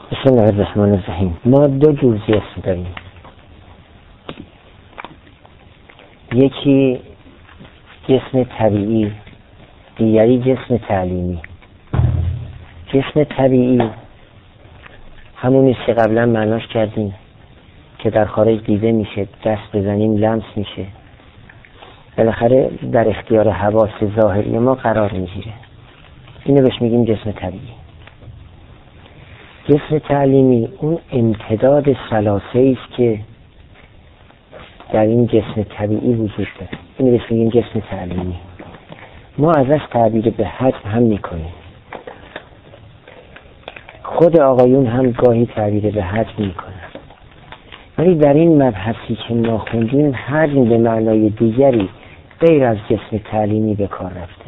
بسم الله الرحمن الرحیم. ما دو جور جسم داریم، یکی جسم طبیعی، دیگری جسم تعلیمی. جسم طبیعی همونیست که قبلا معناش کردیم که در خارج دیده میشه، دست بزنیم لمس میشه، بالاخره در اختیار حواس ظاهری ما قرار میگیره. اینو بهش میگیم جسم طبیعی. جسم تعلیمی اون امتداد ثلاثه‌ای است که در این جسم طبیعی وجود داره. اینو بهش میگیم جسم تعلیمی. ما ازش تعبیر به حجم هم میکنیم، خود آقایون هم گاهی تعبیر به حجم میکنن، ولی در این مبحثی که ما خوندیم حجم به معنای دیگری غیر از جسم تعلیمی به کار رفته.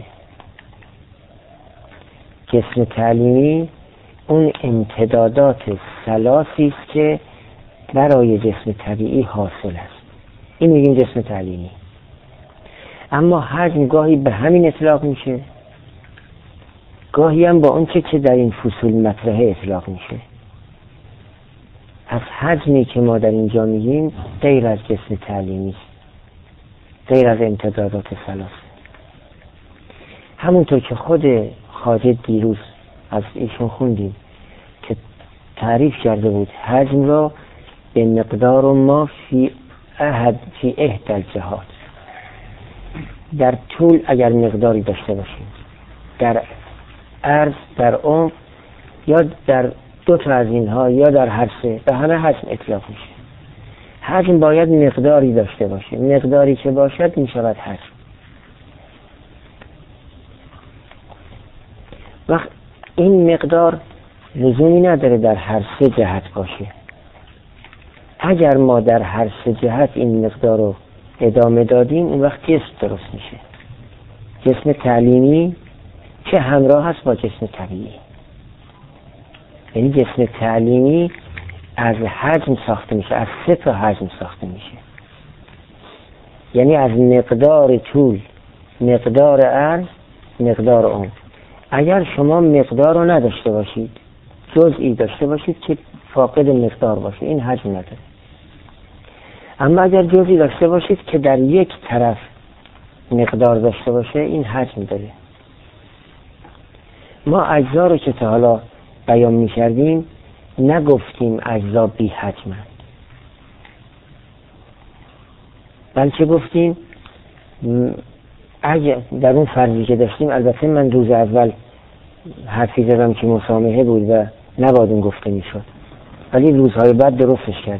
جسم تعلیمی اون امتدادات ثلاثی است که برای جسم طبیعی حاصل است. این میگیم جسم تعلیمی. اما حجم گاهی به همین اطلاق میشه، گاهی هم با اون که در این فصول مطرحه اطلاق میشه. از حجمی که ما در اینجا میگیم غیر از جسم تعلیمی، غیر از امتدادات ثلاث. همونطور که خود خواجه دیروز از ایشون خوندیم که تعریف کرده بود حجم را به مقدار ما فی احد الجهات. در طول اگر مقداری داشته باشیم، در عرض، در عمق، یا در دو تا از اینها یا در هر سه، به همه حجم اطلاق میشه. حجم باید مقداری داشته باشه، مقداری که باشد میشود حجم. وقت این مقدار لزومی نداره در هر سه جهت باشه. اگر ما در هر سه جهت این مقدار رو ادامه دادیم اون وقت جسم درست میشه. جسم تعلیمی که همراه هست با جسم طبیعی. یعنی جسم تعلیمی از حجم ساخته میشه، از سه تا حجم ساخته میشه. یعنی از مقدار طول، مقدار عرض، مقدار عمق. اگر شما مقدار رو نداشته باشید، جزئی داشته باشید که فاقد مقدار باشه، این حجم نداره. اما اگر جزئی داشته باشید که در یک طرف مقدار داشته باشه، این حجم داره. ما اجزا رو که تا حالا بیان می کردیم نگفتیم اجزا بی حجمند، بلکه گفتیم اگر در اون فرضی که داشتیم، البته من روز اول حرفی زدم که مسامحه بود و نباید اون گفته می شد، ولی روزهای بعد درستش کردم.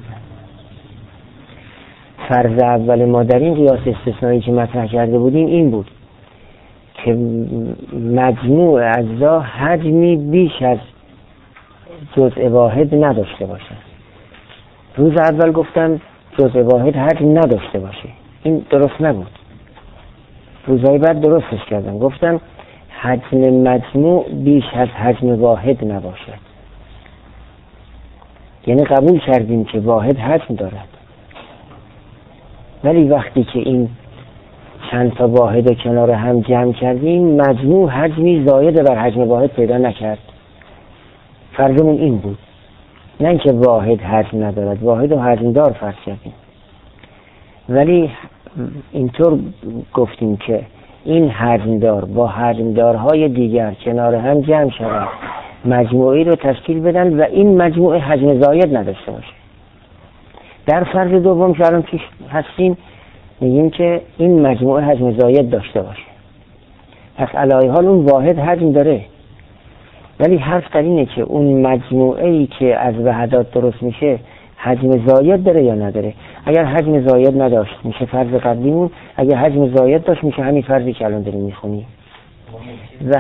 فرض اول ما در این قیاس استثنایی که مطرح کرده بودیم این بود که مجموع اجزا حجمی بیش از جزء واحد نداشته باشد. روز اول گفتم جزء واحد حجم نداشته باشه، این درست نبود. روزهای بعد درستش کردم، گفتم حجم مجموع بیش از حجم واحد نباشد. یعنی قبول کردیم که واحد حجم دارد، ولی وقتی که این چند تا واحد کنار هم جمع کردیم مجموع حجمی زاید بر حجم واحد پیدا نکرد. فرضمون این بود، نه اینکه واحد حجم ندارد، واحد و حجم دار فرض کردیم، ولی اینطور گفتیم که این حجم دار با حجم دارهای دیگر کنار هم جمع شود، مجموعی رو تشکیل بدن و این مجموعه حجم زاید نداشته باشه. در فرض دوم که الان پیش هستیم میگیم که این مجموعه حجم زاید داشته باشه. پس علی حال اون واحد حجم داره، ولی حرف در اینه که اون مجموعه‌ای که از وحدات درست میشه حجم زاید داره یا نداره. اگر حجم زاید نداشت میشه فرض قبلیمون، اگر حجم زاید داشت میشه همین فرضی که الان داریم میخونیم. و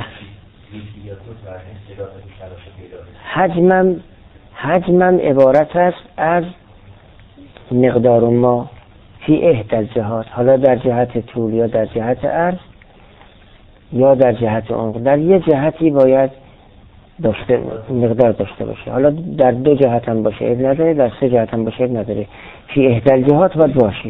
حجمم عبارت است از مقدار ما فی احد الجهات، حالا در جهت طول یا در جهت عرض یا در جهت عمق. در یه جهتی باید مقدار داشته باشه، حالا در دو جهت هم باشه عیب نداره، در سه جهت هم باشه عیب نداره، فی احد الجهات باید باشه.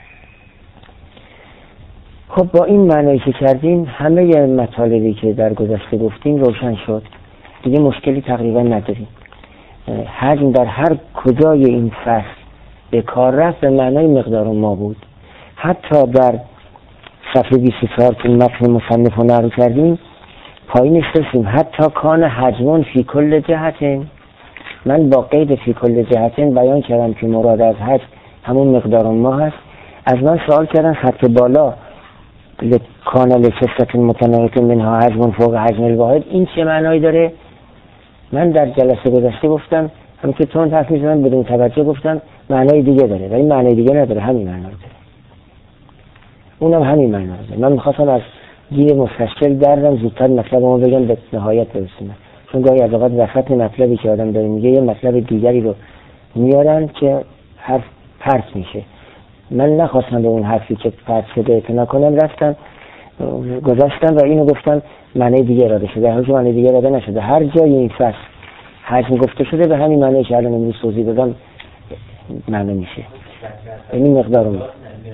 خب با این معنی که کردیم همه مطالبی که در گذشته گفتیم روشن شد، دیگه مشکلی تقریبا نداریم. حجم در هر کجای این فصل به کار رفت به معنای مقدار ما بود. حتی در صفحه 24 که متن مصنف رو نقل کردیم پایینش رسیم حتی کان حجمون فی کل جهتین. من با قید فی کل جهتین بیان کردم که مراد از حجم همون مقدار ما هست. از من سوال کردن خط بالا کان لکثرة متناهیة منها حجم فوق حجم الواحد این چه معنایی داره؟ من در جلسه گذشته گفتم هم که تون حرف می‌زنم بدون توجه گفتم معنای دیگه داره ولی معنای دیگه نداره، همین معنا داره، اونم همین معنا داره. من می‌خواستم از گیر مستشکل دردم زودتر مطلبمو بگم به نهایت برسونم، چون گاهی از اوقات وسط مطلبی که آدم داره میگه یه مطلب دیگری رو میارن که حرف پرت میشه. من نخواستم به اون حرفی که پرت شده اعتنا کنم، رفتم گذاشتم و اینو گفتم معنی دیگه اراده شده، در حالی که معنی دیگه اراده نشده. هر جای این فصل حجم گفته شده به همین معنی که الان امروز توضیح دادم معنی میشه، یعنی مقدار اون.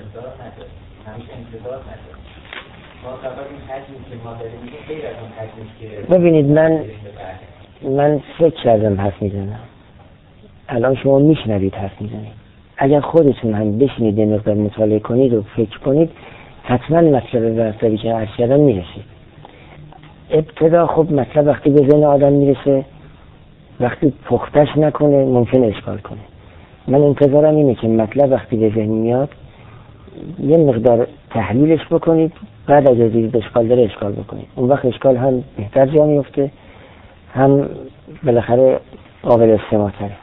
ببینید من فکر کردم حرف میزنم، الان شما میشنوید حرف میزنید، اگر خودتون هم بشینید یه مقدار مطالعه کنید و فکر کنید حتما مطلبی که عرض کردم میرسید. ابتدا خب مطلب وقتی به ذهن آدم میرسه، وقتی پختش نکنه ممکنه اشکال کنه. من انتظارم اینه که مطلب وقتی به ذهن میاد یه مقدار تحلیلش بکنید، بعد اگر دیدید اشکال داره اشکال بکنید، اون وقت اشکال هم بهتر جا میفته هم بالاخره قابل استماع تره.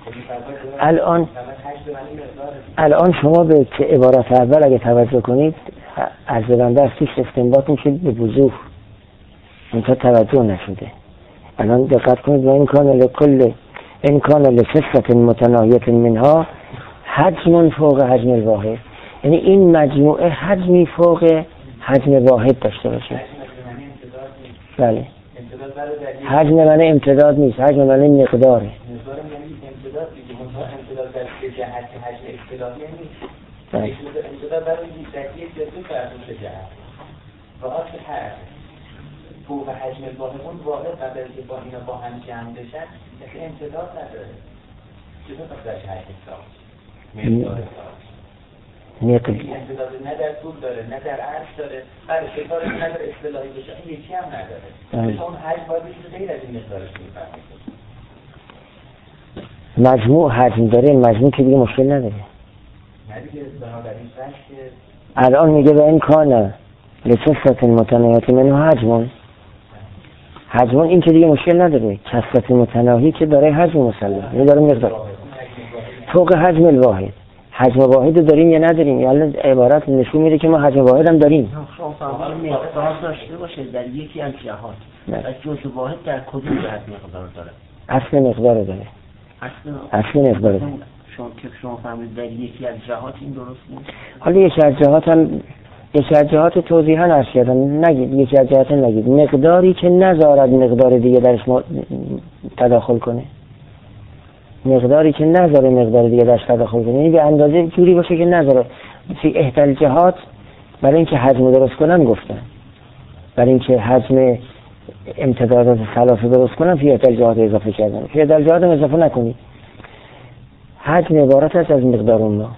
الان شما به که عبارت اول اگه توجه کنید عرض بنده از توش استنباط میشه به وضوح، منتها توجه نشده. الان دقت کنید و این کان لکثرة متناهیة منها حجم فوق حجم الواحد، یعنی این مجموعه حجمی فوق حجم واحد داشته باشه. بله، حجم معنی امتداد نیست، حجم معنی مقداره. امتداد در جهت حجم اصطلاحی نیست. امتداد برای یک جزء فرض جهت. و اصل حجم فوق حجم الواحد اون واحد قبل از با اینا با هم جمع بشن مثل امتداد نداره. چطور در حجم اصطلاحی؟ امتداد نه در طول داره نه در عرض داره، برای شکارش نداره اصطلاحی بشه، این یکی هم نداره. مثل اون حجم باید بشه غیر از این مقدارش میفهمید. مجموع حجم داره، مجموع که دیگه مشکل نداره. الان میگه به این کانه لکثرة متناهیة منها حجم این که دیگه مشکل نداره. کثرت متناهی که داره حجم مسلم، یعنی داره مقدار فوق حجم الواحد. حجم واحد رو داریم یا نداریم؟ یعنی عبارت نشون میده که ما حجم واحد هم داریم. شما فهمیدید مقدار داشته باشه در یکی از جهات و جزء واحد در کدوم جهت مقدار داره؟ اصل مقدار داره. اصل مقدار داره. شما فهمید در یکی از جهات این درست نیست؟ حالا یکی از جهات توضیحاً عرض کردم، نگید یکی از جهات نگید، مقداری که نذارد مقدار دیگه درش تداخل کنه، مقداری که نذاره مقدار دیگه درش تداخل کنه، یعنی به اندازه جوری باشه که نذاره. فی احدى الجهات برای اینکه حجم درست کنن گفتن، برای اینکه حجم امتدادات ثلاثه درست کنن فی احدى الجهات اضافه کردن، فی احدى الجهات اضافه نکنید. حجم عبارت است از مقدار اونها،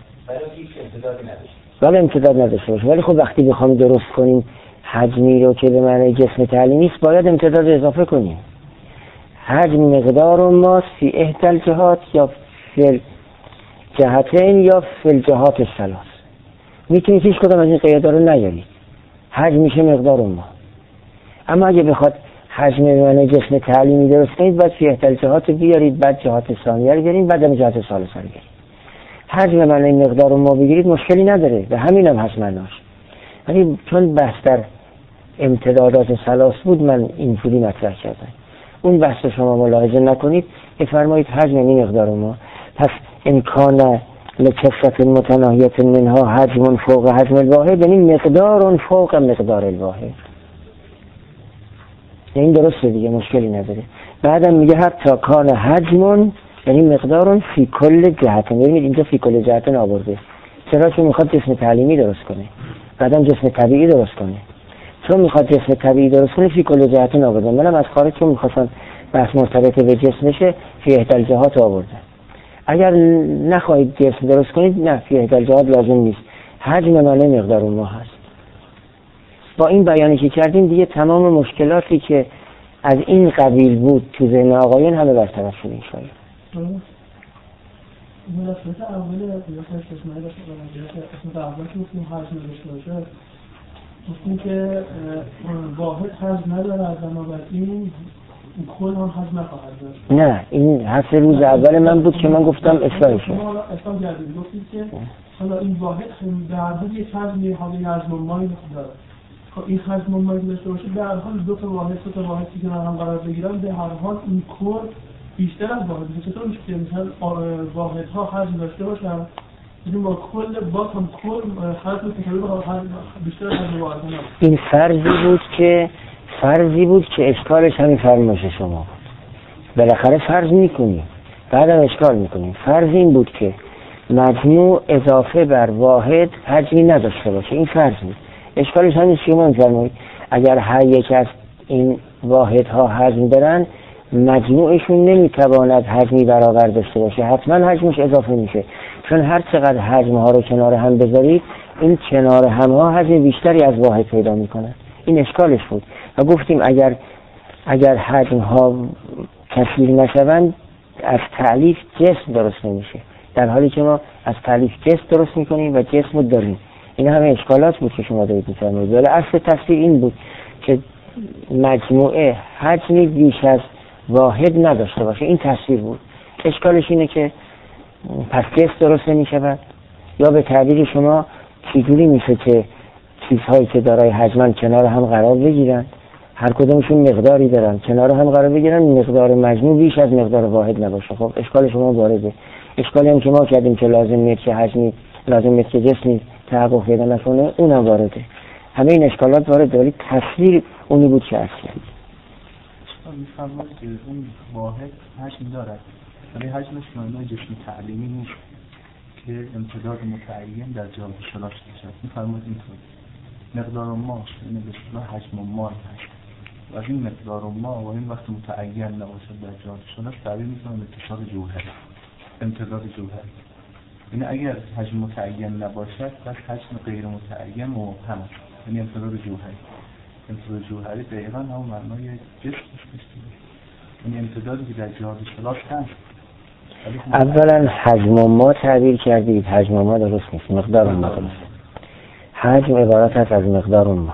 ولی امتداد نداشته باشه. ولی خب وقتی بخوام درست کنیم حجمی رو که به معنی جسم تعلیمی است باید امتداد اضافه کنیم. حجم مقدار ماست فی احدى الجهات یا فی الجهتین یا فی الجهات الثلاث. میتونید هیچ کدام از این قیادا رو نیارید، حجم میشه مقدار ما. اما اگه بخواد حجم به معنی جسم تعلیمی درست کنید باید فی احدى الجهات بیارید، بعد جهات ثانیه رو بیارید، بعد جهات ثالثه رو بیارید. حجم معنی مقدار ما بگیرید مشکلی نداره و همین هم هست معناش. ولی چون بحث در امتدادات ثلاث بود من اینجوری مطرح کردم. اون بحث شما ملاحظه نکنید، بفرمایید حجم این مقدار ما. پس امکان لکثرة متناهیة منها حجم فوق حجم الواحد، یعنی مقدار فوق مقدار الواحد. این درسته دیگه، مشکلی نداره. بعدم میگه حتی کان حجم یعنی مقدار فی کل جهت. ببینید اینجا فی کل جهت آورده، چرا؟ چون میخواد جسم تعلیمی درست کنه، بعدم جسم طبیعی درست کنه. چون میخواد جسم طبیعی درست کنه فی کل جهت آورده. منم از خارج چون میخواستم بحث مرتبط به جسمشه فی احدی الجهات آورده. اگر نخواهید جسم درست کنید، نه، فی احدی الجهات لازم نیست، حجم منه مقدار ما هست. با این بیانی که کردیم دیگه تمام مشکلاتی که از این قبیل بود تو ذهن آقایان همه برطرف شد ان شاء الله. ملافظه اولی از قیاس استثنایی باشه قسمت اول که گفتیم حجم داشته باشه، گفتیم که واحد حجم نداره، بنابراین کل هم حجم نخواهد داشت. نه، این حرف روز اول من بود که من گفتم اصلاحش شد. شما اصلاح کردید، گفتید که حالا این واحد در حال یک حجم حالی حجم مایل داره. خب این حجم مایل داشته باشه در حال دو تا واحد که کنار هم قرار بگیرن، به هر حال این کل بیشتر از واحد. چطور میشه که مثلا واحدها حجم داشته باشن بدون با کل باز هم کل حجم بیشتر از حجم واحد نه؟ این فرضی بود که اشکالش همین فرمایش شما بود. بالاخره فرض میکنیم بعدم اشکال میکنیم. فرض این بود که مجموع اضافه بر واحد حجمی نداشته باشه، این فرض بود. اشکالش همین شما میفرمایید اگر هر یک از این واحدها حجم دارن مجموعشون نمیتواند حجمی برابر داشته باشه، حتما حجمش اضافه میشه، چون هر چقدر حجمها رو کنار هم بذارید این کنار همها حجم بیشتری از واحد پیدا میکنن. این اشکالش بود و گفتیم اگر حجمها کثیر نشوند از تألیف جسم درست نمیشه، در حالی که ما از تألیف جسم درست میکنیم و جسم رو داریم. این همه اشکالات بود که شما دارید میفرمایید. ولی اصل تفسیر این بود که مجموعه حجمی بیش از واحد نداشته باشه، این تفسیر بود. اشکالش اینه که پس جسم درست نمیشه یا به تعبیر شما چجوری میشه که چیزهایی که دارای حجمن کنار هم قرار بگیرن، هر کدومشون مقداری دارن، کنار هم قرار بگیرن، مقدار مجموع بیش از مقدار واحد نباشه. خب اشکال شما وارده. اشکالی هم که ما کردیم که لازم نیست که حجمی لازم نیست که جسمی تحقق پیدا نکنه، اونم وارده. همه این اشکالات وارده، ولی تصویر اونی بود که اصلا می‌فرمایید که اون واحد حجم دارد ولی حجمش معنای جسم تعلیمی نیست که امتداد متعین در جا شلاش باشد. می‌فرمایید اینطور مقدار ما یعنی به اصطلاح حجم ما هست و این مقدار ما و این وقت متعین نباشد در جا شلاش تعبیر می‌کنم اتصال جوهری، امتداد جوهری. یعنی اگر حجم متعین نباشد پس حجم غیر متعین مبهم است، یعنی امتداد جوهری. امتداد جوهری دقیقاً هم معنای جسم است، یعنی امتدادی که در جهاد شلاش هست. اولا حجم ما تعبیر کردید، حجم ما درست نیست، مقدار ما درست. حجم عبارت است از مقدار ما.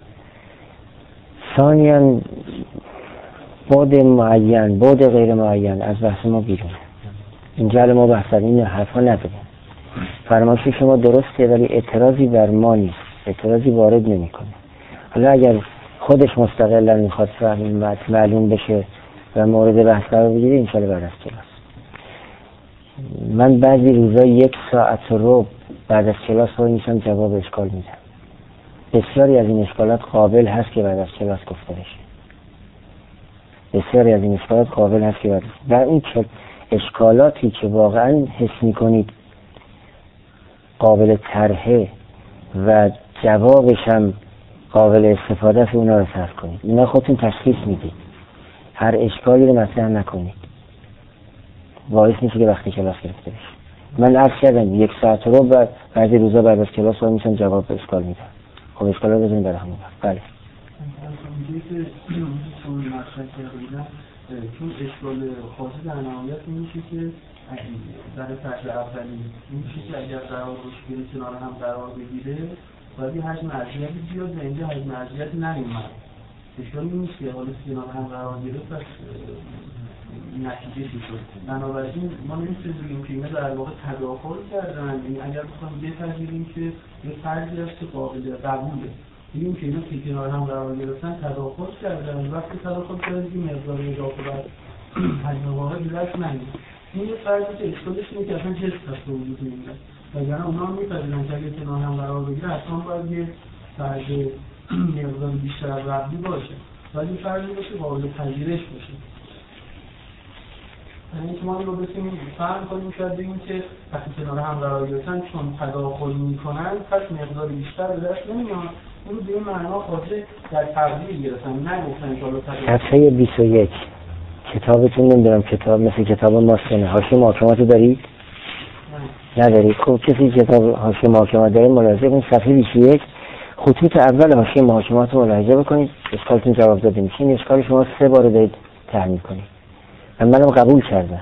ثانیاً بعد معین، بعد غیر معین از بحث ما بیرون. اینجا ما بحث این حرفا نداریم. فرمایش شما درسته ولی اعتراضی بر ما نیست، اعتراضی وارد نمیکنه. حالا اگر خودش مستقلا میخواد معلوم بشه و مورد بحث قرار بگیره انشاءالله بعد از کلاس. من بعضی روزا 1 ساعت و ربع بعد از کلاس وای میشم جواب اشکال میدم. بسیاری از این اشکالات قابل هست که بعد از کلاس گفته بشه. بسیاری از این اشکالات قابل هست که بعد اون اشکالاتی که واقعا حس میکنید قابل طرحه و جوابش هم قابل استفاده است، اونا رو صرف کنید. اینا خودتون تشخیص میدید. هر اشکالی رو مطرح نکنید. باعث میشه که وقتی کلاس گرفته بشه. من عرض کردم 1 ساعت رو بعضی روزا بعد از کلاس وای میشم جواب به اشکال میدم. خب اشکالا رو بزنید برای همون وقت. بله. چون اشکال خاصی در نهایت میشه که در فصل اولی میشه که اگر قرار باشه کنار هم قرار بگیره باید حجم ارزیتی بیاد و اینجا حجم ارزیتی نمیاد. اشکال نیست که حالا کنار هم قرار گرفت پس نتیجه شد. بنابراین ما نمیتونیم بگیم که اینا در واقع تداخل کردن. یعنی اگر بخوایم بپذیریم که یه فرضی هست که قابل قبوله، بگیم که اینا که کنار هم قرار گرفتن تداخل کردن، وقتی تداخل کردن که مقدار اضافه بر حجم واحد دست نگیره. این یه فرضی که اشکالش اینه که اصلا جسم هست به وجود نمیاد. وگرنه اونا هم میپذیرن که اگه کنار هم قرار بگیره اصلا باید یه فرض مقدار بیشتر از قبلی باشه، ولی فرضی باشه قابل پذیرش باشه. یعنی که ما این رو بسیم فهم کنیم شاید بگیم که وقتی کنار هم قرار گرفتن چون تداخل میکنن پس مقدار بیشتر به دست نمیاد. این رو به این معنا خاطر در تقدیر گرفتن، نگفتن که حالا صفحه 21 کتابتون نمیدونم کتاب مثل کتاب ماست نه، حاشیه محاکمات دارید؟ ندارید؟ خب کسی کتاب حاشیه محاکمات داره ملاحظه کنید صفحه 21 خطوط اول حاشیه محاکمات رو ملاحظه بکنید، اشکالتون جواب داده میشه. این اشکال شما 3 بار دارید تحمیل کنید و منم قبول کردم.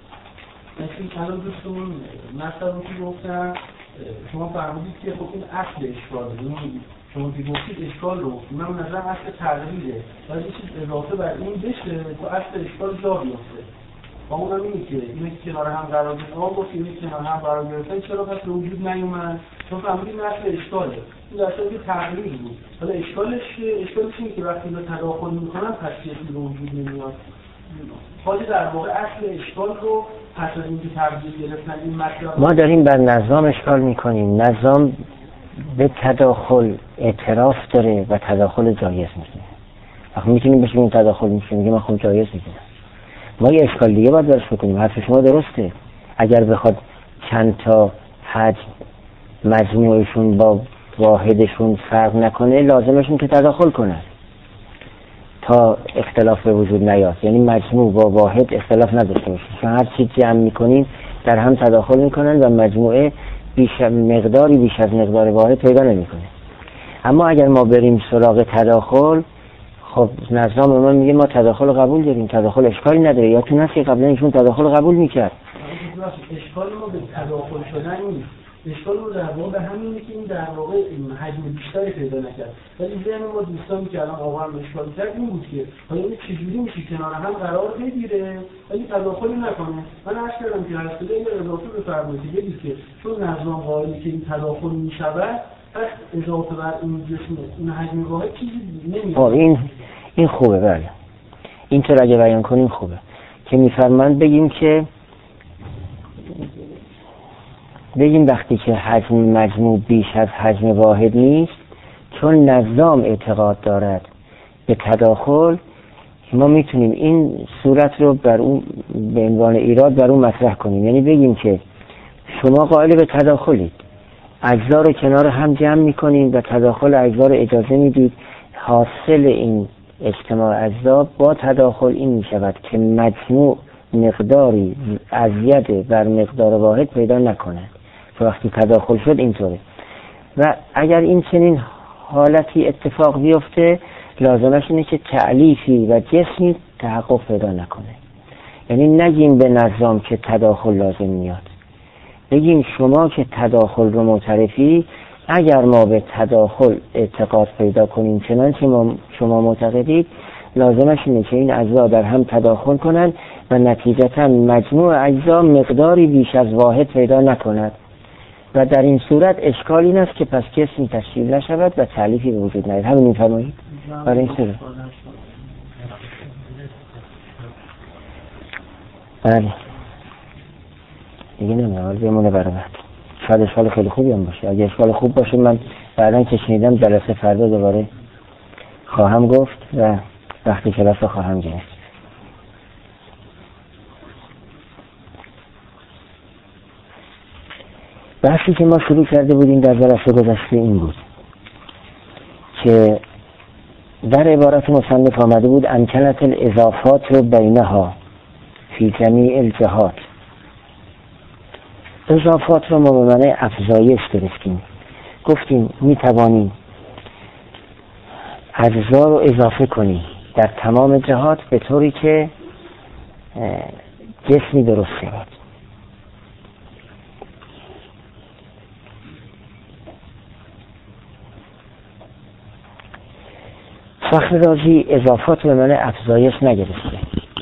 مثل الان دوستون مثلا که گفتم شما فرمودید که خب این اصل اشکاله، شما که گفتید اشکال رو من نظرم اصل تغییره ولی چیز اضافه بر این بشه تا اصل اشکال جا بیفته. با اونم اینه که اینه که کنار هم قرار گرفتن گفت اینه که کنار هم قرار گرفتن چرا پس به وجود نیومد؟ چون فرمودید این اصل اشکاله، این در صورتی تغییر بود. حالا اشکالش اینه که وقتی اینا تداخل میکنن پس چیزی به وجود نمیاد. حالی در واقع اصل اشکال رو پس از اینکه تغییر گرفتن این مطلب ما داریم بر نظام اشکال میکنیم. نظام به تداخل اعتراف داره و تداخل جایز میکنه. وقتی میتونیم بهش این تداخل میگیم من خود جایز میکنم. ما یه اشکال دیگه باید درست بکنیم. حرف شما درسته. اگر بخواد چند تا حجم مجموعشون با واحدشون فرق نکنه لازمشون که تداخل کنن تا اختلاف به وجود نیاد، یعنی مجموع با واحد اختلاف نداشته باشه. چون هر چیز جمع میکنیم در هم تداخل میکنن و مجموعه مقداری بیش از مقدار واحد پیدا نمیکنه. اما اگر ما بریم سراغ تداخل، خب نظام ما میگه ما تداخل قبول داریم، تداخل اشکالی نداره. یا تو نسی قبلا ایشون تداخل قبول میکرد. اشکال ما به تداخل شدن نیست، اشکال رو در واقع به همینه که این در واقع حجم بیشتری پیدا نکرد. ولی ذهن ما دوستانی که الان آقا هم اشکال کرد این بود که حالا این چجوری میشه کنار هم قرار بگیره ولی تداخلی نکنه. من عرض کردم که هر سری اضافه بفرمایید که بگید که چون نظام قائلی که این تداخل میشود پس اضافه بر این جسم این حجم واحد چیزی نمیاد. این خوبه. بله اینطور اگه بیان کنیم خوبه که میفرمایند بگیم وقتی که حجم مجموع بیش از حجم واحد نیست، چون نظام اعتقاد دارد به تداخل، ما میتونیم این صورت رو بر اون به عنوان ایراد بر اون مطرح کنیم. یعنی بگیم که شما قائل به تداخلید، اجزا رو کنار هم جمع میکنید و تداخل اجزا رو اجازه میدید. حاصل این اجتماع اجزا با تداخل این میشود که مجموع مقداری ازید بر مقدار واحد پیدا نکنه. وقتی تداخل شد اینطوره. و اگر این چنین حالتی اتفاق بیفته لازمش اینه که تعلیفی و جسمی تحقق پیدا نکنه. یعنی نگیم به نظام که تداخل لازم میاد، بگیم شما که تداخل رو معترفی، اگر ما به تداخل اعتقاد پیدا کنیم چنانچه شما معتقدید، لازمش اینه که این اجزا در هم تداخل کنند و نتیجتا مجموع اجزا مقداری بیش از واحد پیدا نکند و در این صورت اشکال این است که پس جسمی تشکیل نشود و تعلیفی به وجود نیاد. همین می‌فرمایید؟ برای این صورت بله دیگه نمی‌دونم بمونه برای بعد. شاید اشکال خیلی خوبی هم باشه. اگه اشکال خوب باشه من بعداً که شنیدم جلسه فردا دوباره خواهم گفت و وقتی کلاس خواهم گرفت. بحثی که ما شروع کرده بودیم در جلسه گذشته این بود که در عبارت مصنف آمده بود امکنت الاضافات رو بینها فی جمیع الجهات. اضافات رو ما به معنی افزایش گرفتیم، گفتیم می توانیم اجزا رو اضافه کنیم در تمام جهات به طوری که جسمی درست شود. فخر رازی اضافات به معنی افزایش نگرفته،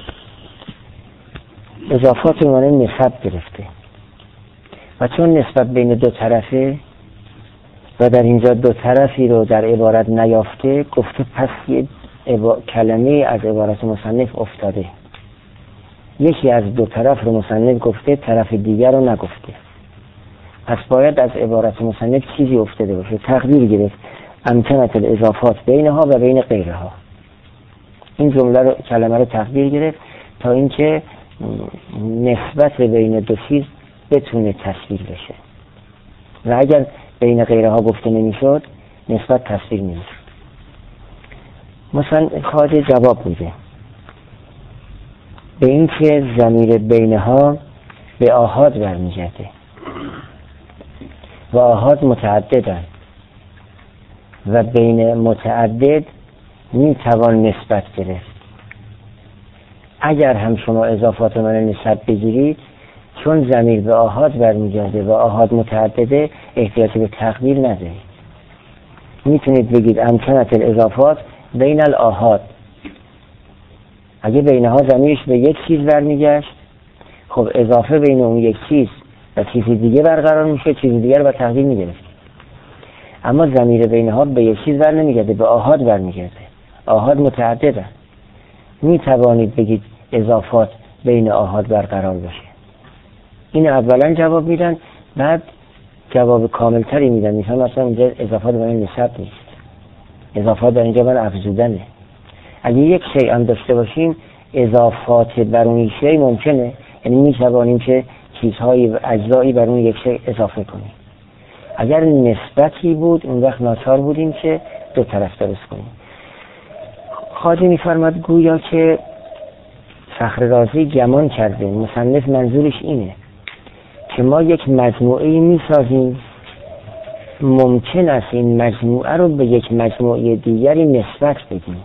اضافات به معنی نسب گرفته و چون نسبت بین دو طرفه و در اینجا دو طرفی رو در عبارت نیافته، گفته پس یه کلمه از عبارت مصنف افتاده. یکی از دو طرف رو مصنف گفته، طرف دیگر رو نگفته، پس باید از عبارت مصنف چیزی افتاده باشه. تقدیر گرفت امکنت الاضافات بینها و بین غیرها. این جمله رو کلمه رو تقدیر گرفت تا اینکه نسبت بین دو چیز بتونه تصویر بشه و اگر بین غیرها گفته نمیشد نسبت تصویر نمیشد. مثلا خواهد جواب بوده به این که ضمیر بینها به آحاد برمیگرده و آحاد متعددن و بین متعدد میتوان نسبت گرفت. اگر هم شما اضافات من نسبت بگیرید، چون ضمیر به آحاد برمیگرده و آحاد متعدده، احتیاجی به تقدیر ندارید. میتونید بگید امکنت الاضافات بین الآحاد. اگه بینها ضمیرش به یک چیز برمیگشت، خب اضافه بین اون یک چیز و چیزی دیگه برقرار میشه، چیزی دیگه رو با تقدیر میگرفت. اما ضمیر بینها به یک چیز بر نمیگرده، به آحاد برمیگرده. آحاد متعدده. میتوانید بگید اضافات بین آحاد برقرار بشه. این اولا جواب میدن، بعد جواب کاملتری میدن. میفهم مثلا اینجا اضافات برای نسب نیست، اضافات در اینجا برای افزودنه. اگه یک شیء هم داشته باشیم، اضافات بر اون شیء ممکنه، یعنی میتوانیم که چیزهای اجزایی بر اون یک شیء اضافه کنیم. اگر نسبتی بود، اون وقت ناچار بودیم که دو طرف درست کنیم. خواجه میفرماد گویا که فخر رازی گمان کرده، مصنف منظورش اینه که ما یک مجموعه میسازیم، ممکن است این مجموعه رو به یک مجموعه دیگری نسبت بدیم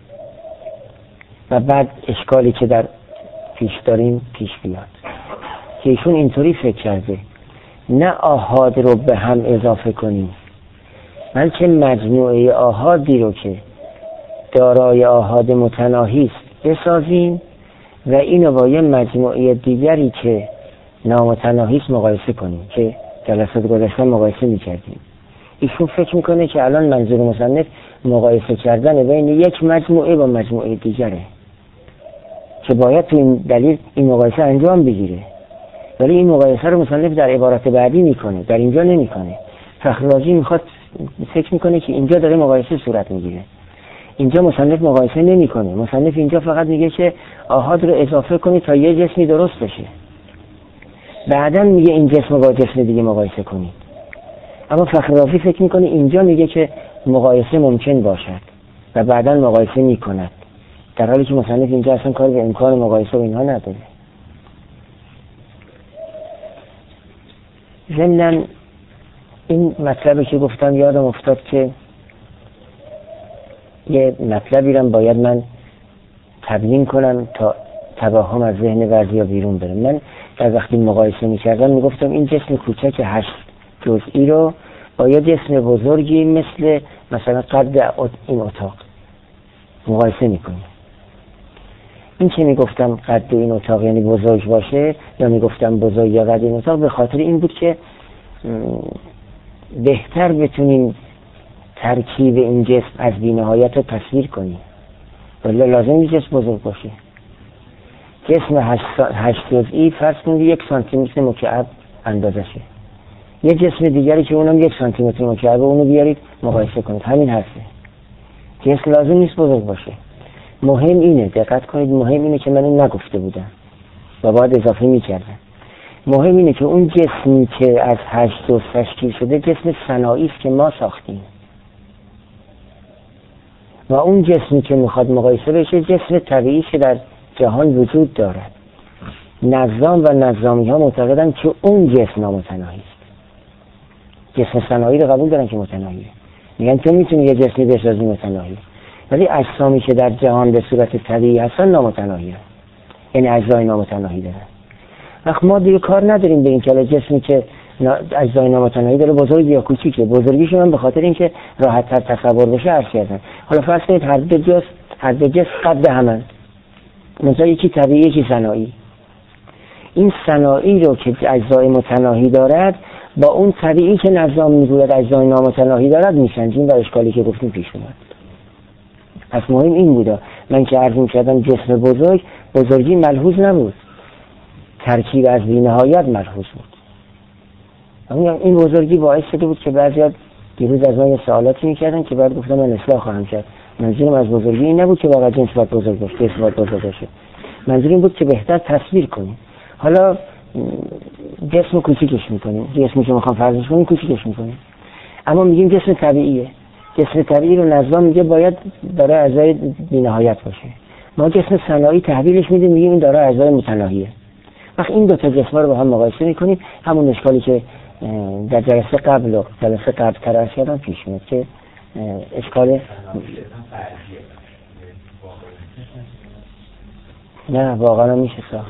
و بعد اشکالی که در پیش داریم پیش بیاد. که ایشون اینطوری فکر کرده، نه آحاد رو به هم اضافه کنیم، بلکه مجموعه آحادی رو که دارای آحاد متناهی است بسازیم و اینو با یه مجموعه دیگری که نامتناهی است مقایسه کنیم، که جلسات گذشته مقایسه می‌کردیم. ایشون فکر میکنه که الان منظور مصنف مقایسه کردن بین یک مجموعه با مجموعه دیگره که باید تو این دلیل این مقایسه انجام بگیره، ولی این مقایسه رو مصنف در عبارت بعدی میکنه، در اینجا نمیکنه. فخر رازی میخواد فکر میکنه که اینجا داره مقایسه صورت میگیره، اینجا مصنف مقایسه نمیکنه. مصنف اینجا فقط میگه که آحاد رو اضافه کنی تا یه جسمی درست بشه، بعداً میگه این جسم با جسم دیگه مقایسه کنی. اما فخر رازی فکر میکنه اینجا میگه که مقایسه ممکن باشد و بعداً مقایسه میکند، در حالی که مصنف اینجا اصلا کار به امکان مقایسه و اینها نداره. ضمناً این مطلبی که گفتم یادم افتاد که یه مطلبی رو باید من تبیین کنم تا توهم از ذهن بعضیا بیرون بره. من در وقتی مقایسه میکردم میگفتم این جسم کوچک 8 جزئی رو با یه جسم بزرگی مثلا قد این اتاق مقایسه میکنیم. این که میگفتم قد این اتاق یعنی بزرگ باشه، یا میگفتم بزرگ یا قد این اتاق، به خاطر این بود که بهتر بتونیم ترکیب این جسم از بی‌نهایت رو تصویر کنیم، ولی لازم نیست جسم بزرگ باشه. جسم 8 جزئی فرض کنید 1 سانتی متر مکعب اندازشه، یه جسم دیگری که اونم 1 سانتی متر مکعب، اونو بیارید مقایسه کنید، همین حرفه. جسم لازم نیست بزرگ باشه. مهم اینه، دقت کنید، مهم اینه که من این نگفته بودم و باید اضافه میکردم. مهم اینه که اون جسمی که از 8 جزء تشکیل شده جسم صناعی است که ما ساختیم، و اون جسمی که میخواد مقایسه بشه جسم طبیعی که در جهان وجود دارد. نظام و نظامی ها معتقدن که اون جسم نامتناهی است. جسم صناعی رو قبول دارن که متناهیه، میگن تو میتونی یه جسمی بسازی متناهی، ولی اجسامی که در جهان به صورت طبیعی هستن نامتناهی هستن، یعنی اجزای نامتناهی دارن. وقت ما دیگه کار نداریم به این که جسمی که اجزای نامتناهی داره بزرگ یا کوچیکه. بزرگیش من به خاطر اینکه راحت تر تصور بشه عرض کردم. حالا فرض کنید هر دو جسم قد همن، مثلا یکی طبیعی یکی صناعی. این صناعی رو که اجزای متناهی دارد با اون طبیعی که نظام میگوید اجزای نامتناهی دارد میسنجیم و اشکالی که گفتیم پیش اومد. پس مهم این بوده، من که عرض می‌کردم جسم بزرگی ملحوظ نبود، ترکیب از بی‌نهایت ملحوظ بود. این بزرگی باعث شده بود که بعضیا دیروز از من یه سوالاتی می‌کردن که بعد گفتم من اصلاح خواهم کرد. منظورم از بزرگی این نبود که واقعا جنس باید بزرگ باشه، جسم باید بزرگ باشه. منظور این بود که بهتر تصویر کنیم. حالا جسم کوچیکش می‌کنیم، جسمی که می‌خوام فرضش کنیم کوچیکش می‌کنیم، اما میگیم جسم طبیعیه. جسم طبیعی رو نظام میگه باید برای اعضای بی‌نهایت باشه. ما جسم صناعی تحویلش میدیم میگیم این داره اجزای متناهیه. وقتی این دو تا جسم رو با هم مقایسه میکنیم همون اشکالی که در جلسه قبل و جلسه قبل ترش کردم پیش میاد که اشکال نه واقعا میشه ساخت.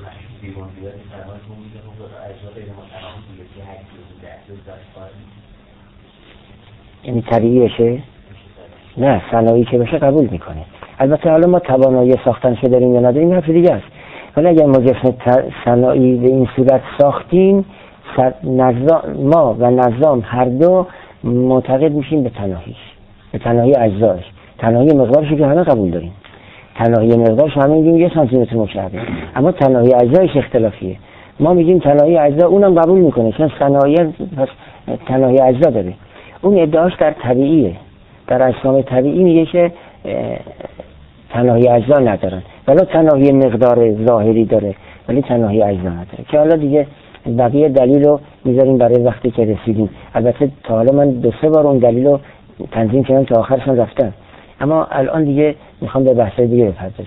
یعنی طبیعی بشه؟ نه صناعی که بشه قبول میکنه. البته حالا ما توانایی ساختنش داریم یا نداریم حرف دیگه است. ولی اگر ما جسم صناعی به این صورت ساختیم ما و نظام هر دو معتقد میشیم به تناهیش، به تناهی اجزایش. تناهی مقدارش که همه قبول داریم، تناهی مقدارش همه میگیم 1 سانتی متر مکعب، اما تناهی اجزایش اختلافیه. ما میگیم تناهی اجزا، اونم قبول میکنه چون صناعی پس تناهی اجزا داره. اون ادعاش در طبیعیه، در اجسام طبیعی میگه که تناهی اجزا ندارن، ولی تناهی مقدار ظاهری داره ولی تناهی اجزا نداره. که حالا دیگه بقیه دلیل رو میذاریم برای وقتی که رسیدیم. البته تا حالا من 2-3 بار اون دلیل رو تنظیم کردم تا آخرش هم رفتم، اما الان دیگه میخوام به بحث دیگه بپردازم.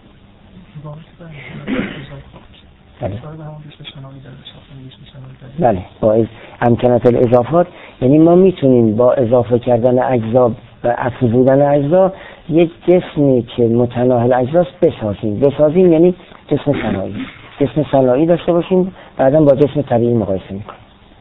بله با امکنات الاضافات، یعنی ما میتونیم با اضافه کردن اجزا و افزودن اجزا یک جسمی که متناهی الاجزاست بسازیم، یعنی جسم صناعی. جسم صناعی داشته باشیم بعداً با جسم طبیعی مقایسه میکنیم.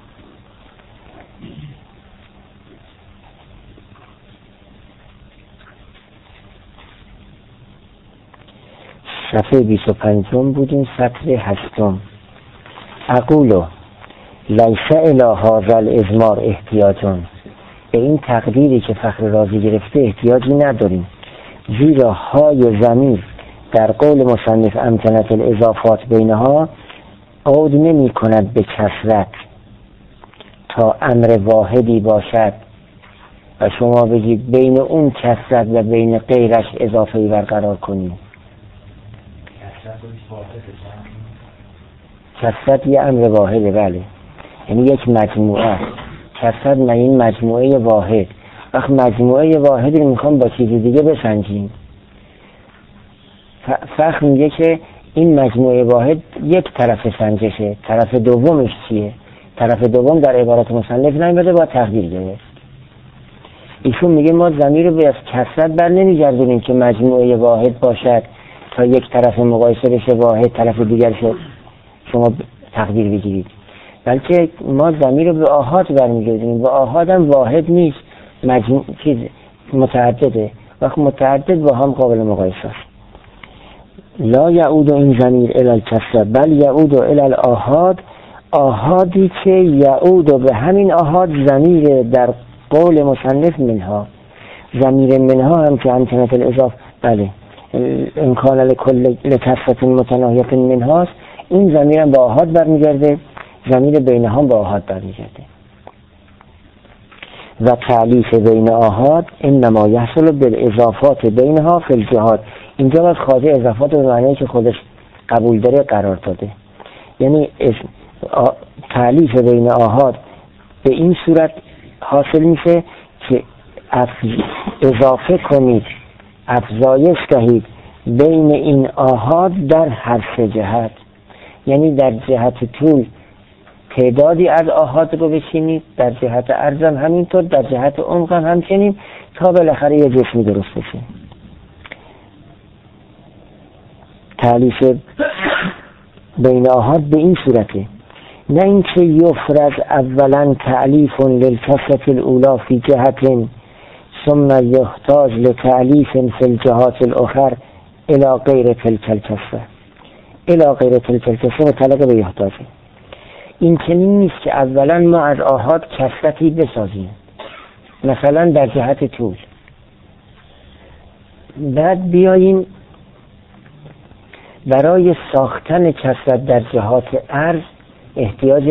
صفحه 25 بودیم، سطر 8. اقولو لیس الی هذا الازمار احتیاجون، به این تقدیری که فخر رازی گرفته احتیاجی نداریم، زیرا های ضمیر در قول مصنف امکنت الاضافات بینها عود نمی کند به کثرت تا امر واحدی باشد و شما بگید بین اون کثرت و بین غیرش اضافه‌ای برقرار کنیم. کثرت یه امر واحده، بله، یعنی یک مجموعه. کثرت نه این مجموعه واحد. وقت مجموعه واحدی رو میخوام با چیزی دیگه بسنجیم. فخر میگه که این مجموعه واحد یک طرف سنجشه، طرف دومش چیه؟ طرف دوم در عبارت مصنف نمیده، با تقدیر گرفت. ایشون میگه ما ضمیر رو به کثرت بر نمیگردونیم که مجموعه واحد باشد تا یک طرف مقایسه بشه واحد، طرف دیگر شما تقدیر بگیرید، بلکه ما ضمیر رو به آحاد برمیگردونیم و آحاد هم واحد نیست، متعدده. وقت متعدد با هم قابل مقایسه است. لا یعود این ضمیر الی الکثرت بل یعود الی الاحاد، آحادی که یعود به همین آحاد ضمیر در قول مصنف منها، ضمیر منها هم که امکنت الاضاف، بله امکان لکل لکثرت متناهیت منهاست، این ضمیر هم با آحاد برمیگرده، ضمیر بینها با آحاد برمیگرده. و تعلیف بین آحاد انما یحصل بالاضافات بینها فی الجهات، اینجا باید خواجه اضافات به معنی که خودش قبول داره قرار داده. یعنی تعلیف بین آحاد به این صورت حاصل میشه که اضافه کنید، افزایش دهید بین این آحاد در هر سه جهت، یعنی در جهت طول تعدادی از آحاد رو بچینید، در جهت عرض هم همینطور، در جهت عمق هم همچنین، تا بالاخره یه جسمی درست بشه. تعلیف بین آحاد به این صورته، نه اینکه یفرض اولا تعلیف للکثرة الاولی فی جهت ثم یحتاج لتعلیف فی الجهات الاخر الى غیر تلک الکثرة، الى غیر تلک الکثرة متعلق به یحتاجه. این چنین نیست که اولا ما از آحاد کثرتی بسازیم، مثلا در جهت طول، بعد بیاییم برای ساختن کثرت در جهات عرض احتیاج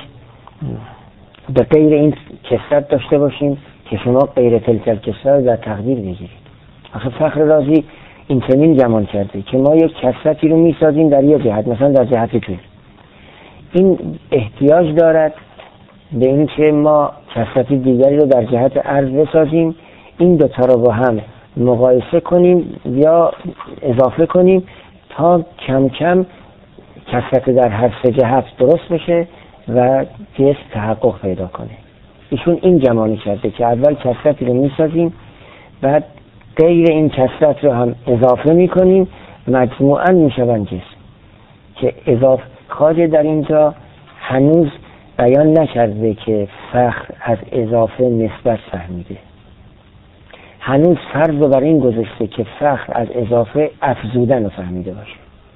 به غیر این کثرت داشته باشیم که شما غیر تلک الکثرة در تقدیر بگیرید. آخه فخر رازی این چنین جمع کرده که ما یک کثرتی رو میسازیم در یک جهت، مثلا در جهت طول، این احتیاج دارد به این که ما کثرت دیگری رو در جهت عرض بسازیم، این دوتا رو با هم مقایسه کنیم یا اضافه کنیم تا کم کم کثرت در هر سه جهت درست بشه و جسم تحقق پیدا کنه. ایشون این گمانی کرده که اول کثرتی رو میسازیم، بعد غیر این کثرت رو هم اضافه میکنیم، مجموعاً میشون جسم. که اضافه خواجه در اینجا هنوز بیان نکرده که فخر از اضافه نسبت فهمیده، هنوز فرض رو بر این گذاشته که فخر از اضافه افزودن رو فهمیده باشه،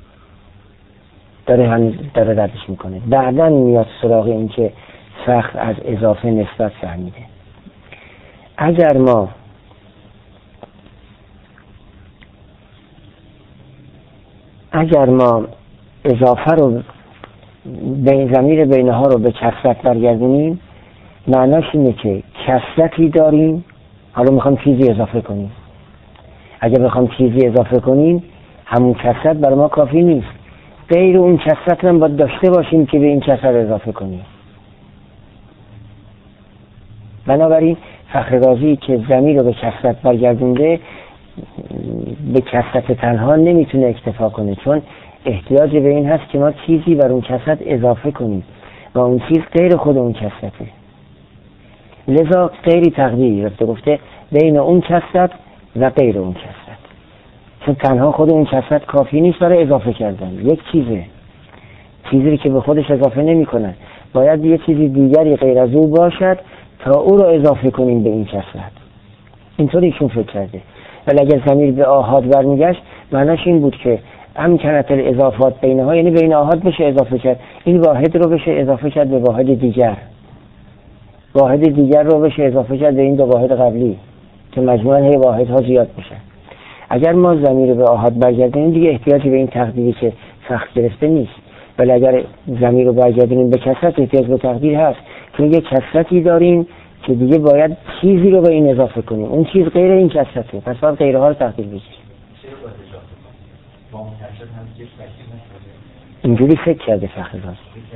داره ردش میکنه. بعداً میاد سراغ این که فخر از اضافه نسبت فهمیده. اگر ما اضافه رو ضمیر بینها رو به کثرت برگردونیم، معناش اینه که کثرتی داریم، حالا میخوام چیزی اضافه کنیم. اگر بخوام چیزی اضافه کنیم، همون کثرت برای ما کافی نیست، غیر اون کثرت هم باید داشته باشیم که به این کثرت اضافه کنیم. بنابراین فخر رازی که ضمیر رو به کثرت برگردونده، به کثرت تنها نمیتونه اکتفا کنه، چون احتیاج به این هست که ما چیزی بر اون کثرت اضافه کنیم و اون چیز غیر خود اون کثرته. لذا غیری تقدیری گفته بین اون کثرت و غیر اون کثرت، چون تنها خود اون کثرت کافی نیست برای اضافه کردن. یک چیزی که به خودش اضافه نمی کنن، باید یه چیزی دیگری غیر از او باشد تا او رو اضافه کنیم به این کثرت. اینطوری ایشون فکر کرده. ولی اگر ضمیر به آحاد برمیگشت، معناش این بود که امکنت الاضافات بینها، یعنی بین آحاد بشه اضافه کرد، این واحد رو بشه اضافه کرد به واحد دیگر، واحد دیگر رو بشه اضافه کرد به این دو واحد قبلی، که مجموعاً هی واحدها زیاد بشه. اگر ما ضمیر به آحاد برگردونیم، دیگه احتیاجی به این تقدیری که سخت گرفته نیست. ولی اگر ضمیر رو برگردونیم به کثرت، احتیاج به تقدیر هست، چون یه کثرتی داریم که دیگه باید چیزی رو به این اضافه کنیم، اون چیز غیر این کثرته، پس باید غیرها رو تقدیر بگیریم. اینجوری فکر کرده فخر رازی.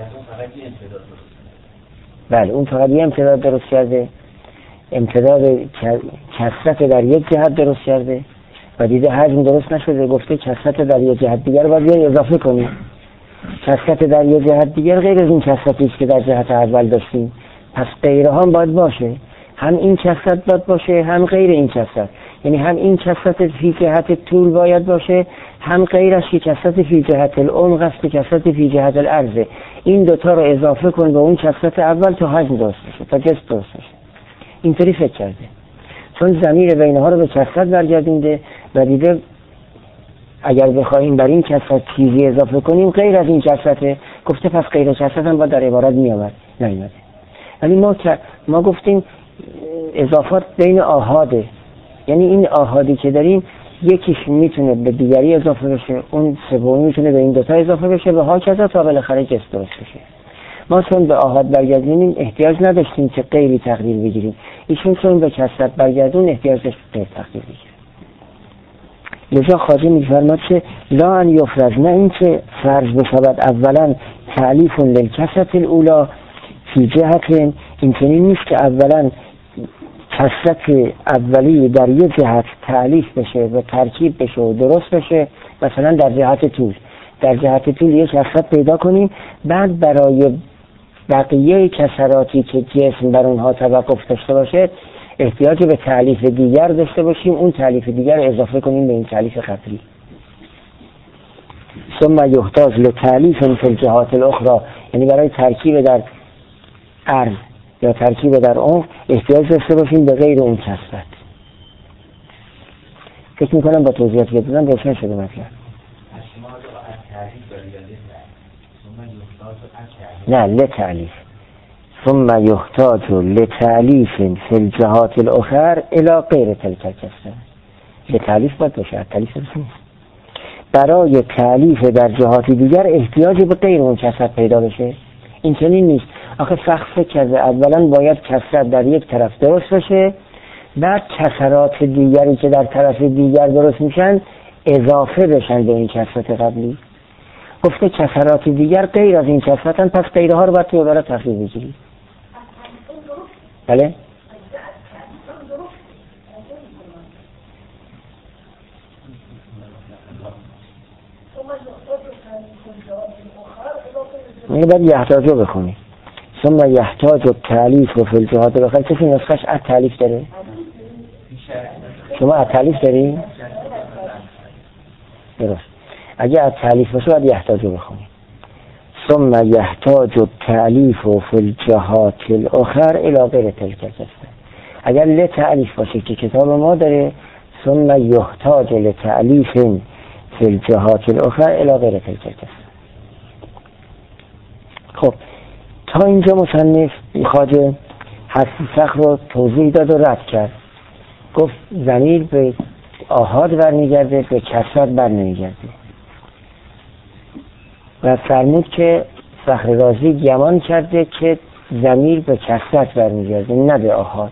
بله، اون فقط یه امتداد درست کرده، امتداد کثرت در یک جهت درست کرده و دیده حجم درست نشده، گفته کثرت در یک جهت دیگر باید اضافه کنیم. کثرت در یک جهت دیگر غیر از این کثرتی است که در جهت اول داشتیم، پس غیرها هم باید باشه، هم این کثرت باید باشه، هم غیر این کثرت. یعنی هم این کثرت فی جهت طول باید باشه، هم غیرش که کثرت فی جهت العمق است که کثرت فی جهت العرض. این دوتا رو اضافه کن به اون کثرت اول تا حجم درست بشه، تا جسم درست بشه. اینطوری فکر کرده، چون ضمیر بینها رو به کثرت برگردونده و دیده اگر بخوایم بر این کثرت چیزی اضافه کنیم غیر از این کثرت، گفته پس غیر کثرت هم باید در عبارت نیامده. ولی ما گفتیم اضافات بین آحاده، یعنی این آحادی که داریم یکیش میتونه به دیگری اضافه بشه، اون سومی میتونه به این دوتا اضافه بشه و هاکذا تا بالاخره جسم درست بشه. ما چون به آحاد برگردونیم احتیاج نداشتیم که غیری تقدیر بگیریم، ایشون چون به کثرت برگردون احتیاج داشت غیر تقدیر بگیریم. لذا خواجه میفرماد که لا ان یفرض، نه این که فرض بشود اولا تعلیف للکثرت الاولی فی جهت، این چنین نیست که اولا کثرت اولی در یک جهت تعلیف بشه و ترکیب بشه و درست بشه، مثلا در جهت طول یک کثرت پیدا کنیم، بعد برای بقیه کثراتی که جسم بر اونها توقف داشته باشه احتیاج به تعلیف دیگر داشته باشیم، اون تعلیف دیگر رو اضافه کنیم به این تعلیف قبلی. ثم یحتاج لتعلیف فی الجهات الاخرى، یعنی برای ترکیب در عرض یا ترکیب در عمق احتیاج داشته باشیم به غیر اون کثرت. فکر میکنم با توضیحاتی که دادم روشن شده مطلب. نه، لتعلیف. ثم یحتاج لتعلیف فی الجهات الاخر الی غیر تلک الکثرة. لتعلیف باید باشه، تعلیف نیست. برای تعلیف در جهات دیگر احتیاج به غیر اون کثرت پیدا بشه. این چنین نیست. آخه فقط کرده اولا باید کثرت در یک طرف درست بشه، بعد کثرات دیگری که در طرف دیگر درست میشن اضافه بشن به این کثرت قبلی. گفته کثرات دیگر غیر از این کثرتن، پس غیرها رو باید تو عبارت تخفیف بگیری. بله؟ میگه باید یحتاج رو بخونی. ثم یحتاج التألیف و فی الجهات الاخر. کسی نسخش التألیف داره؟ شما التألیف داری؟ درست. اگه التألیف باشه باید یحتاج رو بخونی. ثم یحتاج التألیف و فی الجهات الاخر الی غیر تلک الجهات. اگر لتألیف باشه که کتاب ما داره، ثم یحتاج لتألیف فی الجهات الاخر الی غیر تلک الجهات. خب تا اینجا مصنف خواجه حذف فخر رو توضیح داد و رد کرد. گفت ضمیر به آحاد برمیگرده، به کثرت برنمیگرده و فرمود که فخر رازی گمان کرده که ضمیر به کثرت برمیگرده نه به آحاد.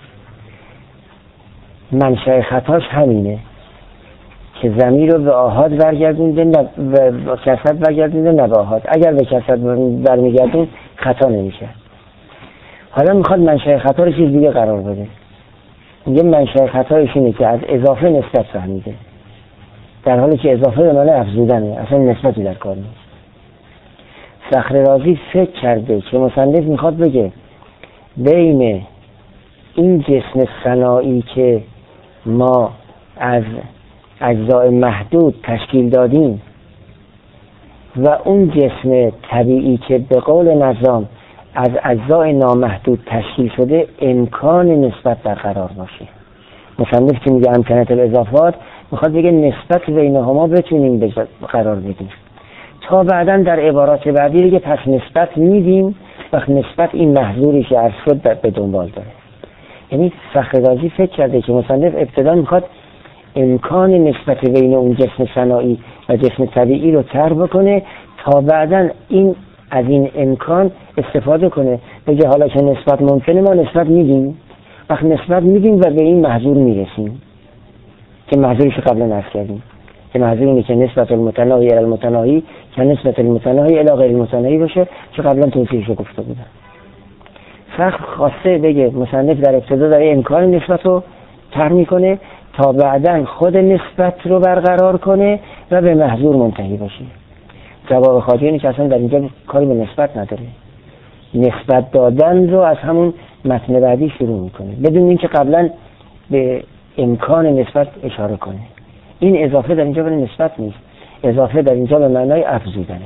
منشأ خطاش همینه که ضمیر رو به آحاد برگردونده نه به کثرت برگردونده نه به آحاد. اگر به کثرت برمیگردون خطا نمیشه. حالا میخواد منشأ خطا رو چیز دیگه قرار بده. میگه منشأ خطاش اینه که از اضافه نسبت فهمیده، در حالی که اضافه به معنی افزودنه، اصلا نسبتی در کار نیست. فخر رازی فکر کرده که مصنف میخواد بگه بین این جسم ثنایی که ما از اجزای محدود تشکیل دادیم و اون جسم طبیعی که به قول نظام از اجزای نامحدود تشکیل شده امکان نسبت برقرار باشه. مصنف که میگه امکنت الاضافات میخواد بگه نسبت بینهما بتونیم قرار بدیم تا بعدا در عبارات بعدی دیگه پس نسبت میدیم وقت نسبت این محظوری که عرض شد به دنبال داره. یعنی فخر رازی فکر کرده که مصنف ابتدا میخواد امکان نسبت بین اون جسم صناعی و جسم طبیعی رو طرح بکنه تا بعدا این از این امکان استفاده کنه، بگه حالا که نسبت ممکنه ما نسبت میدیم، وقت نسبت میدیم و به این محظور میرسیم که محظوریش رو قبلا عرض کردیم که محظور اینه که نسبت المتناهی الی المتناهی که نسبت المتناهی الی غیر المتناهی باشه که قبلا توضیحش رو گفته بودم. فخر خواسته بگه مصنف در ابتدا داره امکان نسبت رو طرح میکنه تا بعدا خود نسبت رو برقرار کنه و به محظور منتهی باشه. جواب خواجه اینه که اصلا در اینجا کاری به نسبت نداره، نسبت دادن رو از همون متن بعدی شروع میکنه بدون اینکه قبلا به امکان نسبت اشاره کنه. این اضافه در اینجا به نسبت نیست، اضافه در اینجا به معنای افزودنه.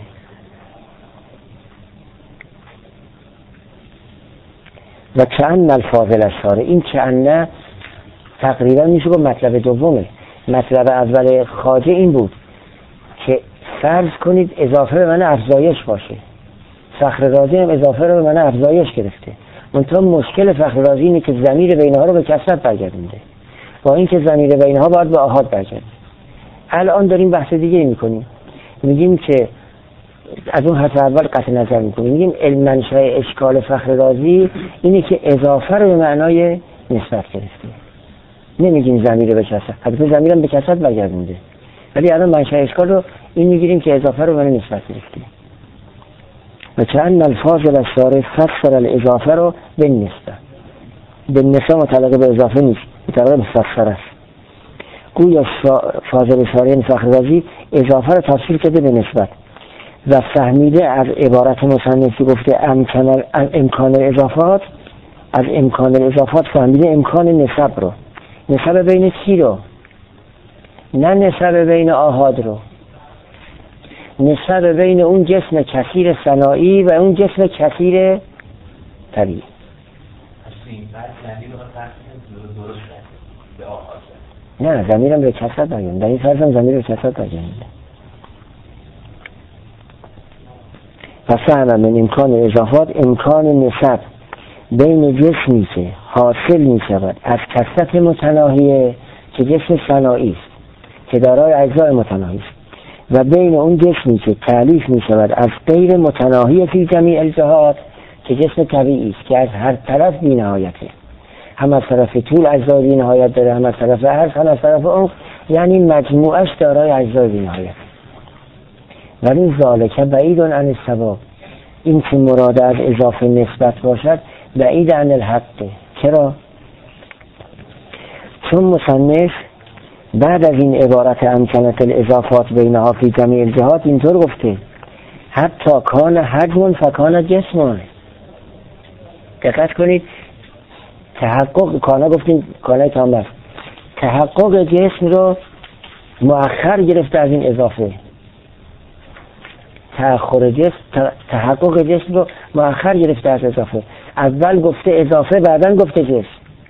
و کأن الفاضل الشارع، این کأن تقریبا میشه گفت مطلب دومه. مطلب اول خواجه این بود که فرض کنید اضافه به معنی افزایش باشه. فخر رازی هم اضافه رو به معنی افزایش گرفته، منتها مشکل فخر رازی اینه که ضمیر بینها رو به کثرت برگردونده با اینکه ضمیر بینها باید به آحاد برگرده. الان داریم بحث دیگه میکنیم، میگیم که از اون حرف اول قطع نظر میکنیم، میگیم علم منشأ اشکال فخر رازی اینه که اضافه رو به معنای نسبت گرفته، نمیگیم ضمیر به کثرت، البته ضمیر هم به کثرت برگردونده، ولی الان منشأ اشکال رو این میگیریم که اضافه رو به معنای نسبت گرفته. و کأن الفاضل الشارع فسر الاضافه رو به نسبت، به نسبت متعلق به اضافه نیست، متعلق به فسر است. گویا فاضل شارع فخر رازی اضافه رو تفسیر کرده به نسبت و فهمیده از عبارت مصنفی گفته امکان اضافات، از امکان اضافات فهمیده امکان نسب رو. نسب بین چی رو؟ نه نسب بین آحاد رو، نسب بین اون جسم کثیر صناعی و اون جسم کثیر طبیعی. نه ضمیرم به کثرت برگردن، در این فرض هم ضمیر به کثرت برگردن. و فهم من امکان اضافات امکان نسب بین جسمی که حاصل می شود از کثرت متناهیه که جسم صناعی است که دارای اجزای متناهی است و بین اون جسمی که تألیف می شود از غیر متناهی فی جمیع الجهات که جسم طبیعی است که از هر طرف بی نهایته، هم از طرف طول اجزای بی نهایت داره، هم از طرف عرض، هم از طرف عمق، یعنی مجموعش دارای اجزای بی نهایت. ولی ذالک بعید عن الصواب، این که مراد از اضافه نسبت باشد بعید عن الحق. چرا؟ چون مصنف بعد از این عبارت امکنت الاضافات بینها فی جمیع الجهات اینطور گفته حتی کان حجم فکان جسم. دقت کنید، تحقق کانا گفتیم کانای تام است، تحقق جسم رو مؤخر گرفته از این اضافه. تحقق جسم رو مؤخر گرفته از اضافه. اول گفته اضافه، بعدن گفته جسم.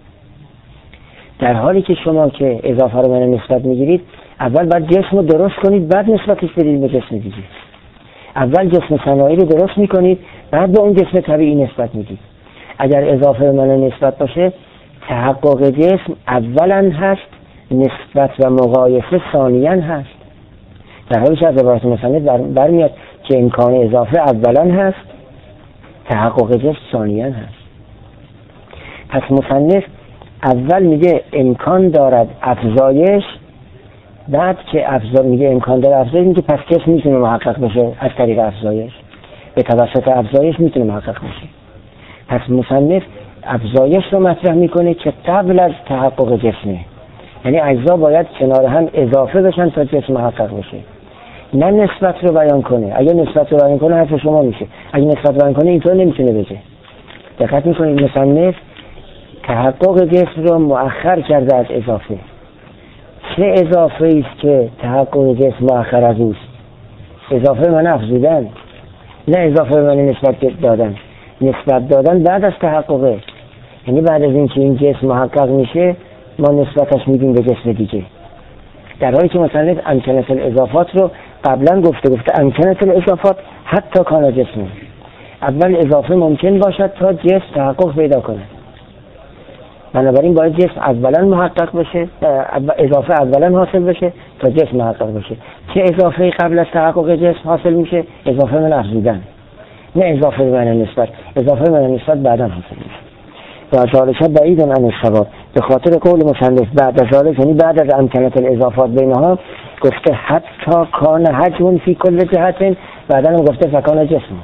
در حالی که شما که اضافه رو من نسبت میگیرید، اول باید جسم رو درست کنید، بعد نسبتش بدید به جسم دیگه. اول جسم صناعی رو درست میکنید، بعد به اون جسم طبیعی نسبت میدید. اگر اضافه من نسبت باشه، تحقق جسم اولا هست، نسبت و مقایسه ثانیاً هست. در حالی که از عبارت مصنف برمیاد که امکان اضافه اولا هست، تحقق جسم ثانیاً هست. پس مصنف اول میگه امکان دارد افزایش، بعد که میگه امکان داره افزایش، میگه پس جسم میتونه محقق بشه از طریق افزایش، به توسط افزایش میتونه محقق بشه. پس مصنف افزایش رو مطرح میکنه که قبل از تحقق جسمه، یعنی اجزا باید کنار هم اضافه بشن تا جسم محقق بشه، نه نسبت رو بیان کنه. اگه نسبت رو بیان کنه حرف شما میشه، اگه نسبت رو بیان کنه اینطور نمیتونه بشه. دقت میکنید مصنف تحقق جسم رو مؤخر کرده از اضافه. چه اضافه ایست که تحقق جسم مؤخر از اوست؟ اضافه من افزودن، نه اضافه من نسبت دادن. نسبت دادن بعد از تحققه، یعنی بعد از اینکه این جسم محقق میشه ما نسبتش میدیم به جسم دیگه. در حالی که مصنف امکنه الاضافات رو قبلا گفته امکنه الاضافات حتی کان جسم. اول اضافه ممکن باشد تا جسم تحقق پیدا کنه، بنابراین باید جسم اولا محقق بشه، اضافه اولا حاصل بشه تا جسم محقق بشه. چه اضافه قبل از تحقق جسم حاصل میشه؟ اضافه من افزودن، نه اضافه من نسبت. اضافه من نسبت بعدا حاصل میشه. و ذالک بعید عن الصواب، به خاطر قول مصنف بعد از ذالک، یعنی بعد از امکنه الاضافات بینها گفته حتی کان حجم فی کل جهت، بعدا هم گفته فکان جسم.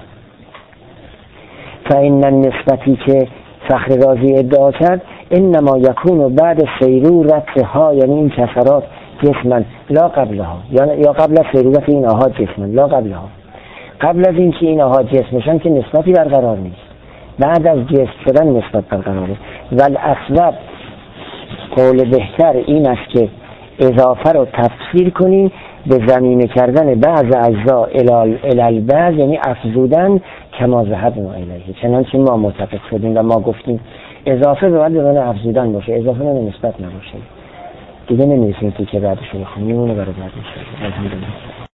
فإن النسبتی که فخر رازی ادعا کرد انما یکون بعد سیرورتها، یعنی این کسرات جسما لا قبلها، یا قبل از سیرورت این آها جسما لا قبلها. قبل از اینکه این آها جسمشن که نسبتی برقرار نیست، بعد از جسم شدن نسبت برقراره. والاصوب، قول بهتر این است که اضافه رو تفسیر کنیم به ضمیمه کردن بعض اجزا الالبعض، یعنی افزودن کما ذهبنا الیه، چنانچه ما متفق شدیم و ما گفتیم اضافه به بعد افزودن باشه، اضافه نه نسبت نباشه. دیگه نمی‌رسیم که بعدش رو بخونیم، میمونه برای بعدش.